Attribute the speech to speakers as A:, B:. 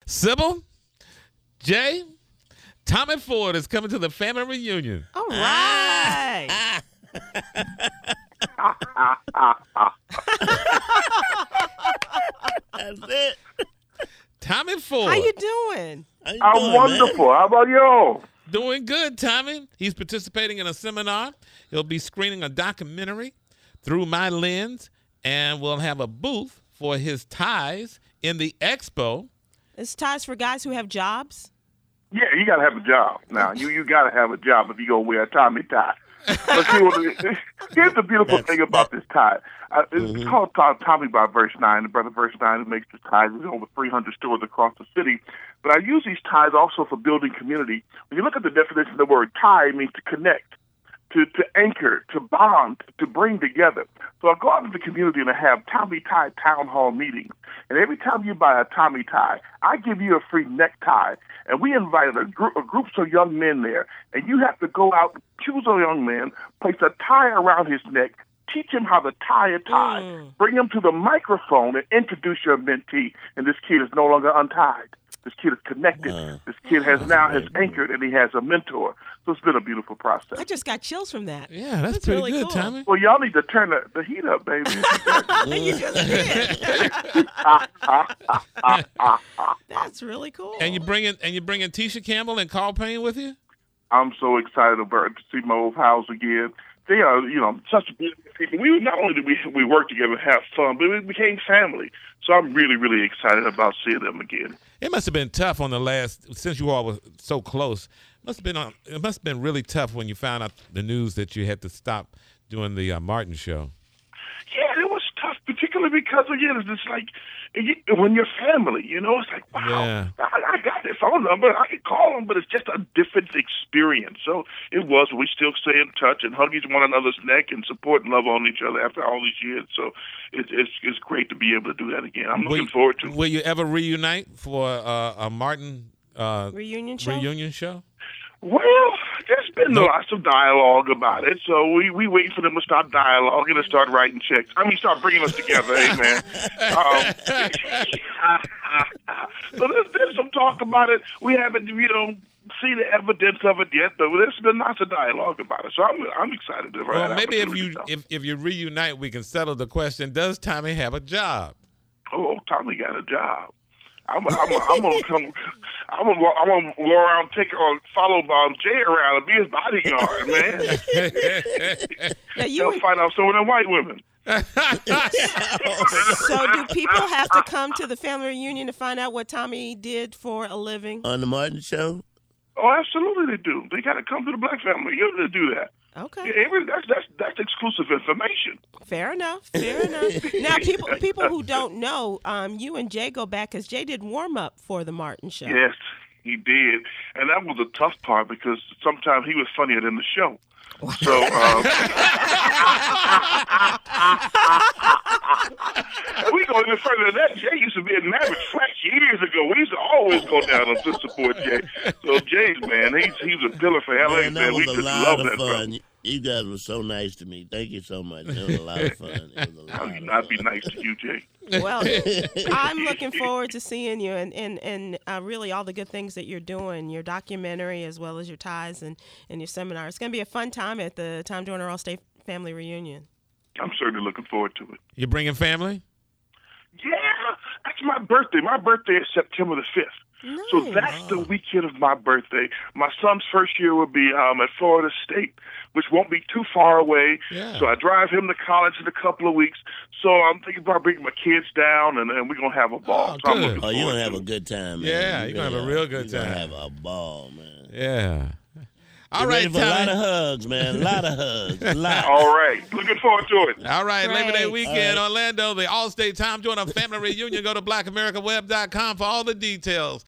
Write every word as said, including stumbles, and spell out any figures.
A: Sybil, Jay, Tommy Ford is coming to the family reunion.
B: All right.
C: That's it.
A: Tommy Ford.
B: How you doing?
C: How you
D: I'm
C: doing,
D: wonderful.
C: man?
D: How about you?
A: Doing good, Tommy. He's participating in a seminar. He'll be screening a documentary through my lens, and we'll have a booth for his ties in the expo.
B: It's ties for guys who have jobs.
D: Yeah, you got to have a job. Now, you you got to have a job if you're going to wear a Tommy tie. But see, what the- here's the beautiful
C: That's-
D: thing about this tie. Uh, it's
C: Mhm.
D: called uh, Tommy by Verse nine. The brother Verse nine who makes the ties. There's over three hundred stores across the city. But I use these ties also for building community. When you look at the definition of the word tie, it means to connect, to, to anchor, to bond, to bring together. So I go out into the community and I have Tommy Tie town hall meetings. And every time you buy a Tommy tie, I give you a free necktie. And we invited a group of groups of young men there. And you have to go out, choose a young man, place a tie around his neck, teach him how to tie a tie,
B: Mm.
D: bring him to the microphone and introduce your mentee. And this kid is no longer untied. This kid is connected.
C: Wow.
D: This kid has now has
C: That's great.
D: anchored and he has a mentor. So it's been a beautiful process.
B: I just got chills from that.
A: Yeah, that's,
B: That's
A: pretty
B: really
A: good,
B: cool.
A: Tommy.
D: Well, y'all need to turn the, the heat up, baby.
B: You just did. That's really cool.
A: And you bringing and you bringing Tisha Campbell and Carl Payne with you?
D: I'm so excited about to see my old house again. They are, you know, such beautiful people. We not only did we we work together and have fun, but we became family. So I'm really, really excited about seeing them again.
A: It must have been tough on the last, since you all were so close. Must have been on, it must have been really tough when you found out the news that you had to stop doing the uh, Martin show.
D: Yeah, it was tough, particularly because again, it's just like it- when you're family, you know, it's like wow,
A: Yeah.
D: I, I got their phone number, I can call them, but it's just a different experience. So it was. We still stay in touch and hug each one another's neck and support and love on each other after all these years. So it, it's it's great to be able to do that again. I'm
A: Will
D: looking
A: you-
D: forward to it.
A: Will you ever reunite for uh, a Martin uh,
B: Reunion show?
A: reunion show?
D: Well, there's been
A: Nope.
D: lots of dialogue about it, so we we wait for them to start dialoguing and start writing checks. I mean, start bringing us together, amen. Um, so there's been some talk about it. We haven't, you know, seen the evidence of it yet, but there's been lots of dialogue about it. So I'm I'm excited to
A: Well,
D: write.
A: maybe if you if, if you reunite, we can settle the question: does Tommy have a job?
D: oh, Tommy got a job. I'm, I'm, I'm gonna come. I'm gonna, I'm gonna go around, take or follow um, Jay around and be his bodyguard, man.
B: Now, you
D: They'll
B: and-
D: find out some of them white women.
B: so do people have to come to the family reunion to find out what Tommy did for a living?
C: On the Martin Show?
D: Oh, absolutely, they do. They got to come to the Black Family Reunion to do that.
B: Okay.
D: Yeah, every, that's that's that's exclusive information.
B: Fair enough. Fair enough. Now, people people who don't know, um, you and Jay go back because Jay did warm up for the Martin show.
D: Yes, he did, and that was the tough part because sometimes he was funnier than the show. So, um, and we go even further than that. Jay used to be in Maverick Flash years ago. We used to always go down and to support Jay. So Jay's man, he's he's a pillar for L A.
C: Man,
D: Man,
C: that
D: we
C: was a
D: just
C: lot
D: love
C: of
D: that brother.
C: fun. You guys were so nice to me. Thank you so much. It was a lot of fun. It was a lot
D: I'd
C: of
D: not be
C: fun.
D: nice to you, Jay.
B: Well, I'm looking forward to seeing you and, and, and uh, really all the good things that you're doing, your documentary as well as your ties and, and your seminar. It's going to be a fun time at the Time Joyner All-State Family Reunion.
D: I'm certainly looking forward to it.
A: You bringing family?
D: Yeah, that's my birthday. My birthday is September the fifth. So
B: Nice.
D: that's the weekend of my birthday. My son's first year will be um, at Florida State, which won't be too far away.
A: Yeah.
D: So I drive him to college in a couple of weeks. So I'm thinking about bringing my kids down, and, and we're going to have a ball.
A: Oh,
D: so I'm
A: good.
D: looking
C: Oh, you're
D: forward
C: going to have
D: to
C: a
D: it.
C: good time, man.
A: Yeah,
C: You
A: you're gonna have a
C: really
A: real
C: are.
A: good
C: You're
A: time.
C: going to have a ball, man.
A: Yeah. All
C: Get
A: right,
C: ready for a lot of
A: Tommy.
C: hugs, man. A lot of hugs. A lot.
D: All right. Looking forward to it.
A: All right, Labor Day
B: Great.
A: weekend,
C: All right.
A: Orlando, the All-State Time Joyner Family Reunion. Go to black america web dot com for all the details.